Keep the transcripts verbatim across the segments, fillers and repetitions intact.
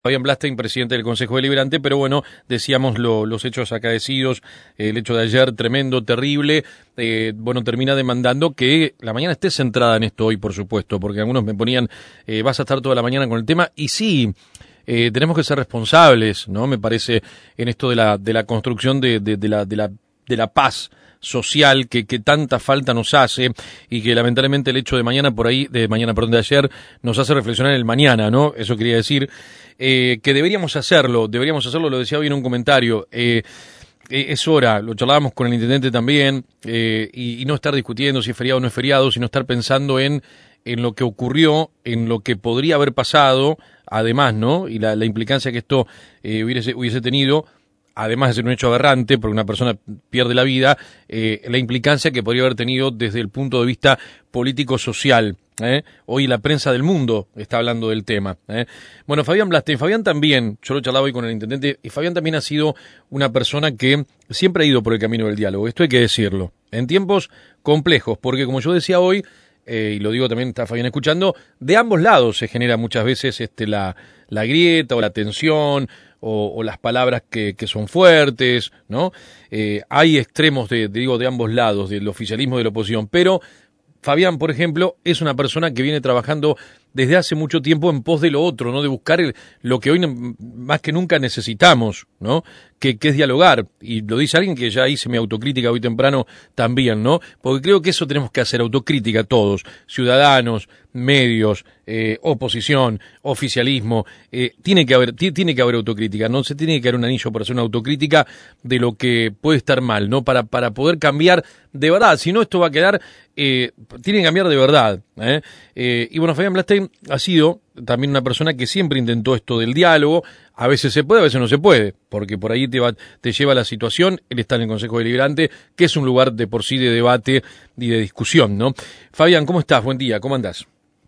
Fabián Blastein, presidente del Consejo Deliberante, pero bueno, decíamos lo, los hechos acaecidos, el hecho de ayer tremendo, terrible, eh, bueno, termina demandando que la mañana esté centrada en esto hoy, por supuesto, porque algunos me ponían, eh, vas a estar toda la mañana con el tema, y sí, eh, tenemos que ser responsables, ¿no? Me parece, en esto de la, de la construcción de, de, de la, de la, de la paz social que, que tanta falta nos hace y que lamentablemente el hecho de mañana por ahí, de mañana, perdón, de ayer, nos hace reflexionar el mañana, ¿no? Eso quería decir, eh, que deberíamos hacerlo, deberíamos hacerlo, lo decía hoy en un comentario, eh, eh, es hora, lo charlábamos con el intendente también, eh, y, y no estar discutiendo si es feriado o no es feriado, sino estar pensando en, en lo que ocurrió, en lo que podría haber pasado, además, ¿no? Y la, la implicancia que esto eh, hubiese, hubiese tenido, además de ser un hecho aberrante, porque una persona pierde la vida, eh, la implicancia que podría haber tenido desde el punto de vista político-social. ¿eh? Hoy la prensa del mundo está hablando del tema. ¿eh? Bueno, Fabián Blastein, Fabián también, yo lo charlaba hoy con el intendente, y Fabián también ha sido una persona que siempre ha ido por el camino del diálogo, esto hay que decirlo, en tiempos complejos, porque como yo decía hoy, Eh, y lo digo también, está Fabián escuchando, de ambos lados se genera muchas veces este, la, la grieta o la tensión o, o las palabras que, que son fuertes, ¿no? Eh, hay extremos, de, de, digo, de ambos lados, del oficialismo y de la oposición, pero Fabián, por ejemplo, es una persona que viene trabajando desde hace mucho tiempo en pos de lo otro, ¿no? De buscar el, lo que hoy más que nunca necesitamos, ¿no? Que, que es dialogar. Y lo dice alguien que ya hice mi autocrítica hoy temprano también, ¿no? Porque creo que eso tenemos que hacer, autocrítica todos, ciudadanos, medios, eh, oposición, oficialismo. Eh, tiene que haber, tiene que haber autocrítica, no se tiene que dar un anillo para hacer una autocrítica de lo que puede estar mal, ¿no? Para, para poder cambiar de verdad. Si no, esto va a quedar, eh, tiene que cambiar de verdad, ¿eh? Eh, y bueno, Fabián Blastein ha sido también una persona que siempre intentó esto del diálogo, a veces se puede, a veces no se puede, porque por ahí te, va, te lleva la situación, él está en el Consejo Deliberante, que es un lugar de por sí de debate y de discusión, ¿no? Fabián, ¿cómo estás? Buen día, ¿cómo andás?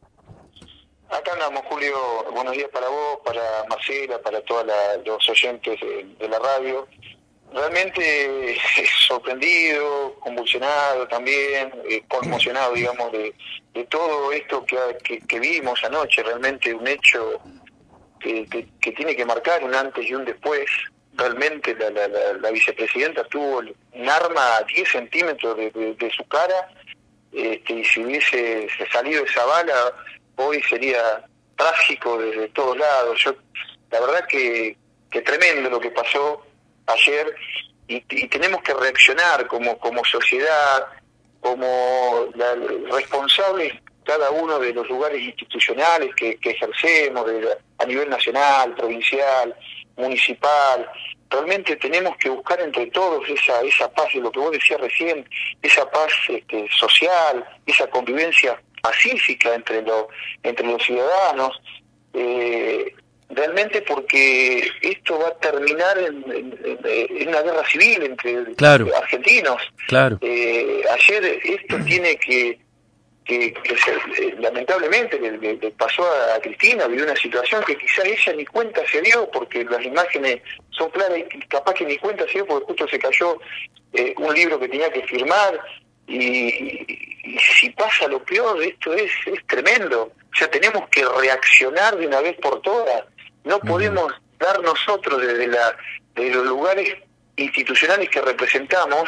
Acá andamos, Julio, buenos días para vos, para Marcela, para todos los oyentes de, de la radio. Realmente sorprendido, convulsionado también, eh, conmocionado, digamos, de, de todo esto que, que, que vimos anoche, realmente un hecho que, que, que tiene que marcar un antes y un después. Realmente la, la, la, la vicepresidenta tuvo un arma a diez centímetros de, de, de su cara, este, y si hubiese salido esa bala, hoy sería trágico desde todos lados. Yo, la verdad que, que tremendo lo que pasó ayer, y, y tenemos que reaccionar como como sociedad, como la, responsables cada uno de los lugares institucionales que, que ejercemos, de, a nivel nacional, provincial, municipal. Realmente tenemos que buscar entre todos esa esa paz, de lo que vos decías recién, esa paz este, social, esa convivencia pacífica entre, lo, entre los ciudadanos, eh, realmente porque esto va a terminar en, en, en una guerra civil entre claro. argentinos. Claro. Eh, ayer esto tiene que, que, que ser, eh, lamentablemente le, le, le pasó a Cristina, vivió una situación que quizás ella ni cuenta se dio, porque las imágenes son claras y capaz que ni cuenta se dio porque justo se cayó eh, un libro que tenía que firmar. Y, y, y si pasa lo peor, esto es, es tremendo. O sea, tenemos que reaccionar de una vez por todas. No podemos uh-huh. dar nosotros desde la de los lugares institucionales que representamos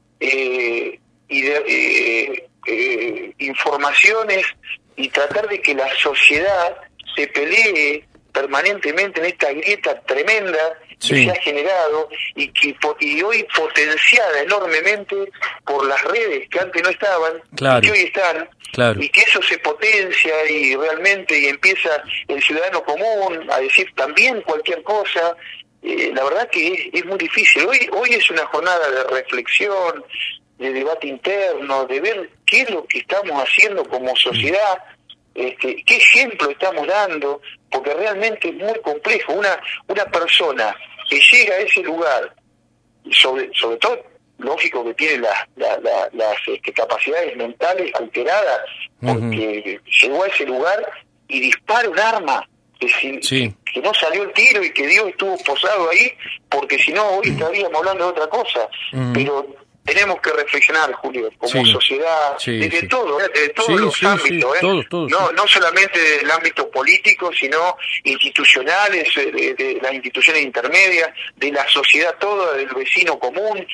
eh, y de, eh, eh, informaciones y tratar de que la sociedad se pelee permanentemente en esta grieta tremenda sí. que se ha generado y que y hoy potenciada enormemente por las redes que antes no estaban claro. y que hoy están, claro. y que eso se potencia y realmente y empieza el ciudadano común a decir también cualquier cosa. Eh, la verdad que es, es muy difícil. Hoy hoy es una jornada de reflexión, de debate interno, de ver qué es lo que estamos haciendo como sociedad, este, qué ejemplo estamos dando, porque realmente es muy complejo. Una una persona que llega a ese lugar, sobre sobre todo, lógico que tiene la, la, la, las este, capacidades mentales alteradas, porque uh-huh. llegó a ese lugar y dispara un arma, que, si, sí. que no salió el tiro y que Dios estuvo posado ahí, porque si no hoy estaríamos hablando de otra cosa. Uh-huh. Pero tenemos que reflexionar, Julio, como sí, sociedad, sí, desde sí. todo, ¿eh? desde todos sí, los sí, ámbitos, sí, ¿eh? todos, todos, no, sí. no solamente del ámbito político, sino institucionales, de, de las instituciones intermedias, de la sociedad toda, del vecino común.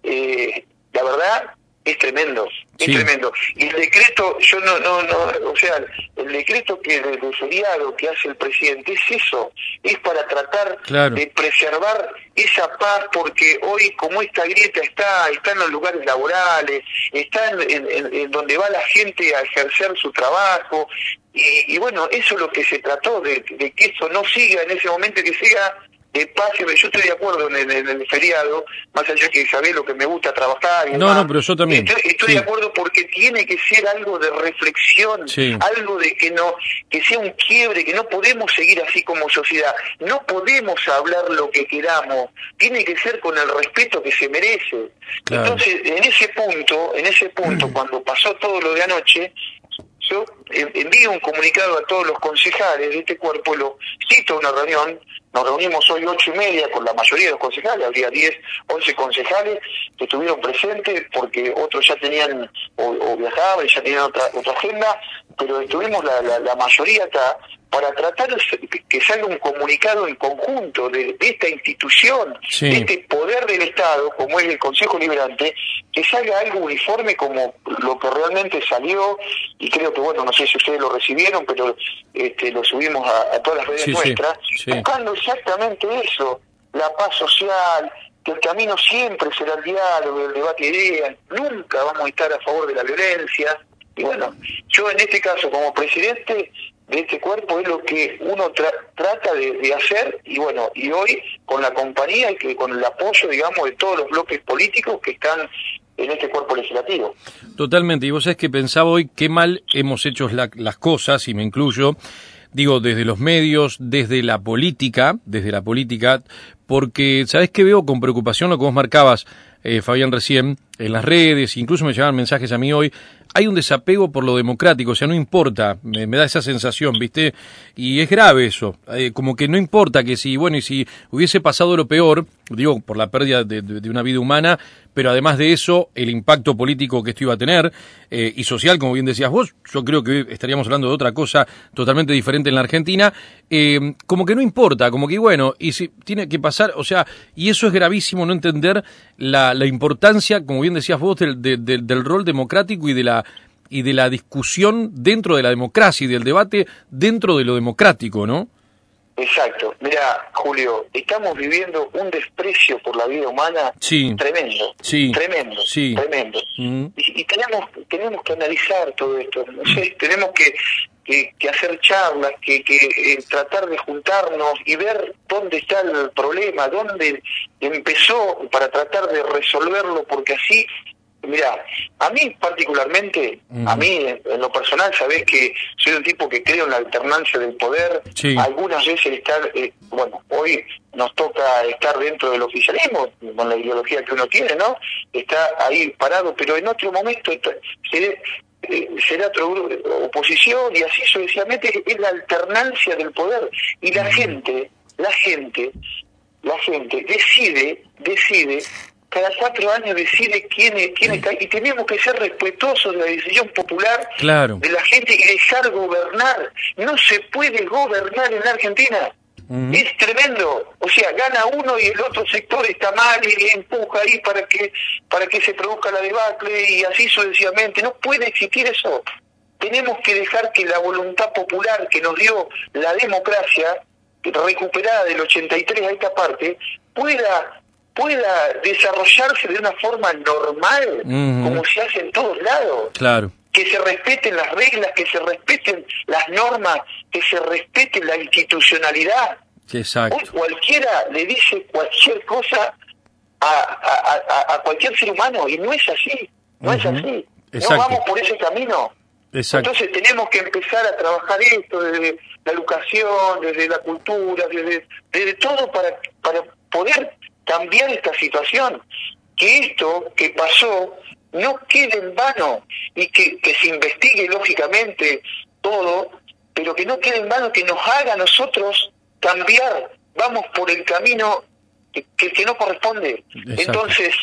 Eh, la verdad, es tremendo, es Sí. tremendo. Y el decreto, yo no, no, no, o sea, el decreto que de, de feriado que hace el presidente es eso, es para tratar Claro. de preservar esa paz, porque hoy como esta grieta está, está en los lugares laborales, está en, en, en donde va la gente a ejercer su trabajo, y, y bueno, eso es lo que se trató, de, de que esto no siga en ese momento, que siga de paz. Yo estoy de acuerdo en el, en el feriado, más allá que sabés lo que me gusta trabajar y No, demás. no, pero yo también. Estoy, estoy sí. de acuerdo porque tiene que ser algo de reflexión, Sí. algo de que no, que sea un quiebre, que no podemos seguir así como sociedad, no podemos hablar lo que queramos, tiene que ser con el respeto que se merece. Claro. Entonces, en ese punto, en ese punto, cuando pasó todo lo de anoche, yo envío un comunicado a todos los concejales de este cuerpo, lo cito a una reunión. Nos reunimos hoy ocho y media con la mayoría de los concejales, habría diez, once concejales que estuvieron presentes porque otros ya tenían o, o viajaban y ya tenían otra otra agenda, pero estuvimos la, la, la mayoría acá para tratar de que salga un comunicado en conjunto de, de esta institución, sí. de este poder del Estado, como es el Consejo Liberante, que salga algo uniforme como lo que realmente salió, y creo que, bueno, no sé si ustedes lo recibieron, pero este, lo subimos a, a todas las redes sí, nuestras, sí, sí. buscando exactamente eso, la paz social, que el camino siempre será el diálogo, el debate de ideas, nunca vamos a estar a favor de la violencia. Y bueno, yo en este caso como presidente de este cuerpo es lo que uno tra trata de, de hacer, y bueno, y hoy con la compañía y que con el apoyo, digamos, de todos los bloques políticos que están en este cuerpo legislativo. Totalmente, y vos sabés que pensaba hoy qué mal hemos hecho la, las cosas, y me incluyo, digo, desde los medios, desde la política, desde la política, porque sabés que veo con preocupación lo que vos marcabas, eh, Fabián, recién, en las redes, incluso me llegaban mensajes a mí hoy, hay un desapego por lo democrático, o sea, no importa, me, me da esa sensación, ¿viste? Y es grave eso, eh, como que no importa que si, bueno, y si hubiese pasado lo peor, digo, por la pérdida de, de, de una vida humana, pero además de eso, el impacto político que esto iba a tener, eh, y social, como bien decías vos, yo creo que estaríamos hablando de otra cosa totalmente diferente en la Argentina, eh, como que no importa, como que bueno, y si tiene que pasar, o sea, y eso es gravísimo, no entender la, la importancia, como bien decías vos, del, de, de, del rol democrático y de la y de la discusión dentro de la democracia y del debate dentro de lo democrático, ¿no? Exacto. Mira, Julio, estamos viviendo un desprecio por la vida humana sí. tremendo, sí. tremendo, sí. tremendo. Mm. Y, y tenemos tenemos que analizar todo esto, no sé, tenemos que, que, que hacer charlas, que, que eh, tratar de juntarnos y ver dónde está el problema, dónde empezó, para tratar de resolverlo, porque así... Mirá, a mí particularmente, uh-huh. a mí en lo personal, sabés que soy un tipo que creo en la alternancia del poder, sí. algunas veces estar, eh, bueno, hoy nos toca estar dentro del oficialismo, con la ideología que uno tiene, ¿no? Está ahí parado, pero en otro momento está, seré, eh, será otra oposición, y así sucesivamente es la alternancia del poder, y la uh-huh. gente, la gente, la gente decide, decide, cada cuatro años decide quién, quién está, y tenemos que ser respetuosos de la decisión popular claro. de la gente y dejar gobernar. No se puede gobernar en la Argentina. Uh-huh. Es tremendo. O sea, gana uno y el otro sector está mal y empuja ahí para que para que se produzca la debacle y así sucesivamente. No puede existir eso. Tenemos que dejar que la voluntad popular que nos dio la democracia, recuperada del ochenta y tres a esta parte, pueda... pueda desarrollarse de una forma normal, uh-huh. como se hace en todos lados. Claro. Que se respeten las reglas, que se respeten las normas, que se respete la institucionalidad. Exacto. Hoy cualquiera le dice cualquier cosa a, a, a, a cualquier ser humano, y no es así, no uh-huh. es así. Exacto. No vamos por ese camino. Exacto. Entonces tenemos que empezar a trabajar esto desde la educación, desde la cultura, desde, desde todo para, para poder cambiar esta situación, que esto que pasó no quede en vano, y que, que se investigue lógicamente todo, pero que no quede en vano, que nos haga a nosotros cambiar, vamos por el camino que, que, que no corresponde. Exacto. Entonces,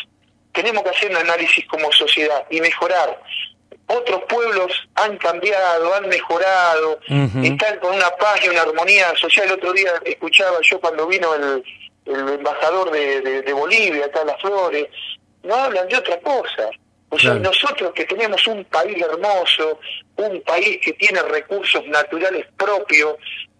tenemos que hacer un análisis como sociedad y mejorar. Otros pueblos han cambiado, han mejorado, uh-huh. están con una paz y una armonía social. El otro día escuchaba yo cuando vino el, el embajador de, de, de Bolivia, acá a Las Flores, no hablan de otra cosa. O sea, claro. nosotros que tenemos un país hermoso, un país que tiene recursos naturales propios,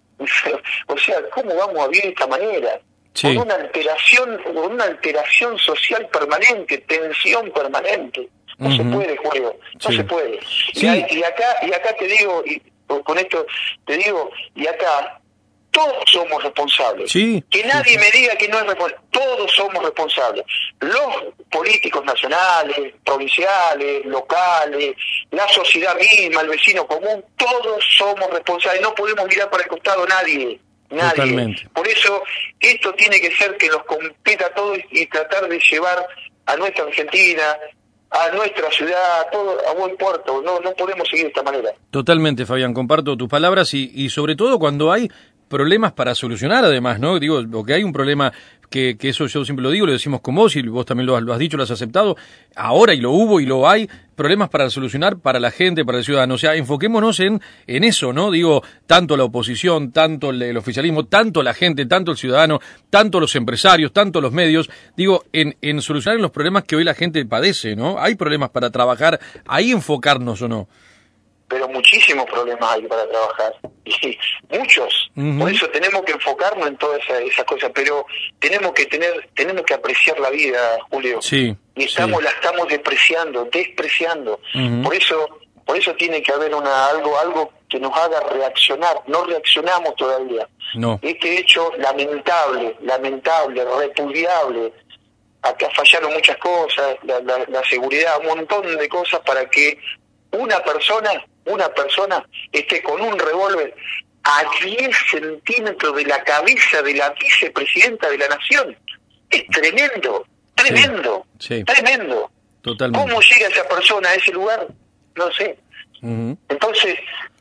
o sea, ¿cómo vamos a vivir de esta manera? Sí. Con una alteración, con una alteración social permanente, tensión permanente. No uh-huh. se puede, Julio, no sí. se puede. Sí. Y, y acá, y acá te digo, y con esto te digo, y acá todos somos responsables. Sí. Que nadie me diga que no es responsable. Todos somos responsables. Los políticos nacionales, provinciales, locales, la sociedad misma, el vecino común, todos somos responsables. No podemos mirar para el costado nadie. Nadie. Totalmente. Por eso esto tiene que ser que nos competa a todos y tratar de llevar a nuestra Argentina, a nuestra ciudad, a todo a buen puerto. No, no podemos seguir de esta manera. Totalmente, Fabián, comparto tus palabras y, y sobre todo cuando hay problemas para solucionar, además, ¿no? Digo, porque hay un problema que, que eso yo siempre lo digo, lo decimos con vos y vos también lo has, lo has dicho, lo has aceptado, ahora y lo hubo y lo hay, problemas para solucionar para la gente, para el ciudadano. O sea, enfoquémonos en, en eso, ¿no? Digo, tanto la oposición, tanto el, el oficialismo, tanto la gente, tanto el ciudadano, tanto los empresarios, tanto los medios, digo, en, en solucionar los problemas que hoy la gente padece, ¿no? Hay problemas para trabajar, ahí enfocarnos o no. Pero muchísimos problemas hay para trabajar, y muchos, uh-huh. por eso tenemos que enfocarnos en todas esas, esas cosas, pero tenemos que tener, tenemos que apreciar la vida, Julio, sí, y estamos, sí. la estamos despreciando, despreciando, uh-huh. por eso, por eso tiene que haber una algo, algo que nos haga reaccionar, no reaccionamos todavía, no. Este hecho lamentable, lamentable, repudiable, acá fallaron muchas cosas, la, la, la seguridad, un montón de cosas para que una persona, una persona esté con un revólver a diez centímetros de la cabeza de la vicepresidenta de la nación. Es tremendo, tremendo, sí, sí. tremendo. Totalmente. ¿Cómo llega esa persona a ese lugar? No sé. Uh-huh. Entonces,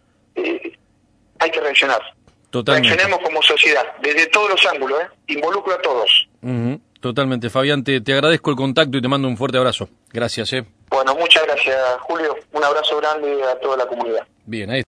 eh, hay que reaccionar. Totalmente. Reaccionemos como sociedad, desde todos los ángulos, ¿eh? Involucro a todos. Uh-huh. Totalmente. Fabián, te, te agradezco el contacto y te mando un fuerte abrazo. Gracias, ¿eh? Bueno, muchas gracias, Julio. Un abrazo grande a toda la comunidad. Bien, ahí